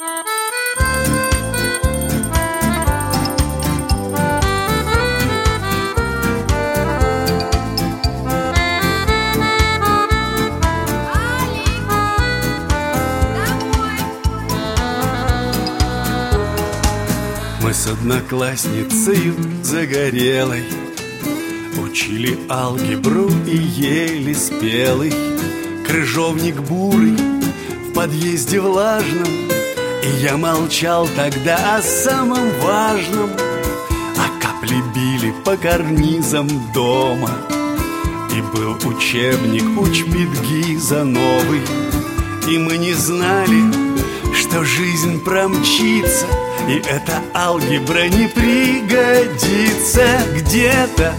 Мы с одноклассницей загорелой учили алгебру и ели спелый. Крыжовник бурый в подъезде влажном, и я молчал тогда о самом важном. А капли били по карнизам дома, и был учебник Учпедгиза новый. И мы не знали, что жизнь промчится, и эта алгебра не пригодится. Где-то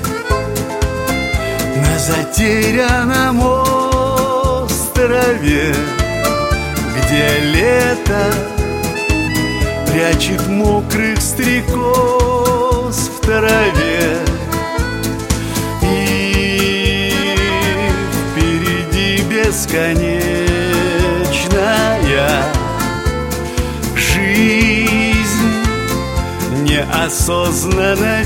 на затерянном острове, где лето прячет мокрых стрекоз в траве, и впереди бесконечная жизнь, неосознанно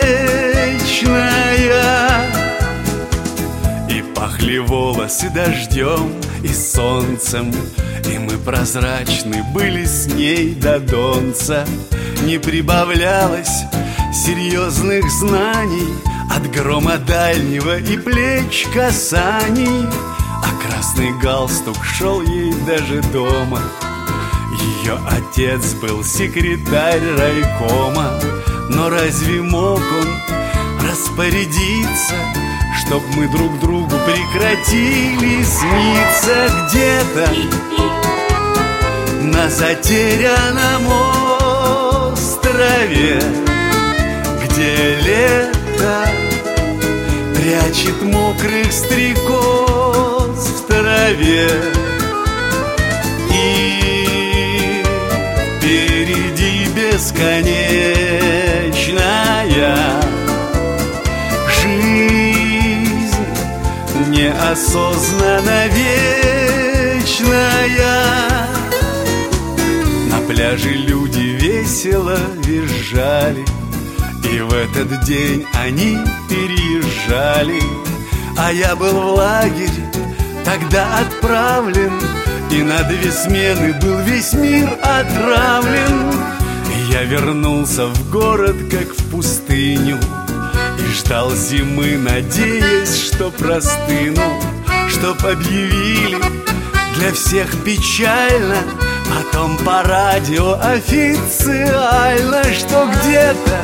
вечная. И пахли волосы дождем и солнцем, и мы прозрачны были с ней до донца. Не прибавлялось серьезных знаний от грома дальнего и плеч касаний, а красный галстук шел ей даже дома. Ее отец был секретарь райкома, но разве мог он распорядиться, чтоб мы друг другу прекратили сниться? Где-то на затерянном острове, где лето прячет мокрых стрекоз в траве, и впереди бесконечная жизнь, неосознанно вечная. На пляже люди весело визжали, и в этот день они переезжали. А я был в лагерь тогда отправлен, и на 2 смены был весь мир отравлен. И я вернулся в город, как в пустыню, и ждал зимы, надеясь, что простыну, чтоб объявили для всех печально, потом по радио официально, что где-то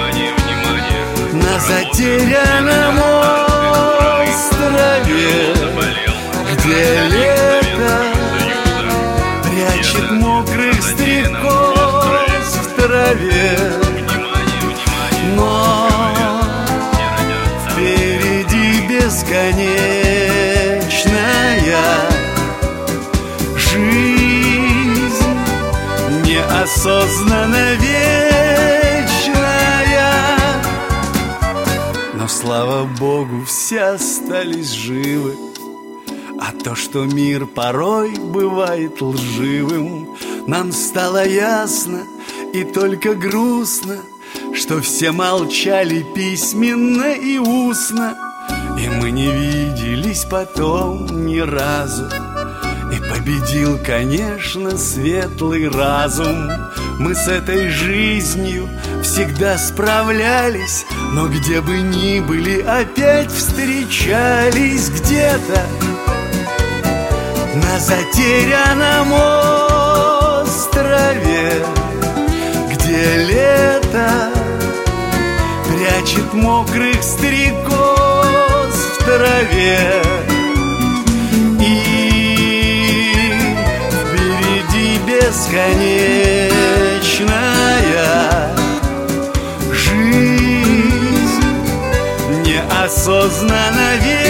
на затерянном острове, где лето прячет мокрых стрекоз в траве, но впереди бесконечная жизнь, неосознанно вечная. Но, слава Богу, все остались живы, а то, что мир порой бывает лживым, нам стало ясно и только грустно, что все молчали письменно и устно, и мы не виделись потом ни разу. И победил, конечно, светлый разум. Мы с этой жизнью всегда справлялись, но где бы ни были, опять встречались. Где-то на затерянном острове, где лето прячет мокрых стрекоз в траве, и впереди бесконечная жизнь, неосознанно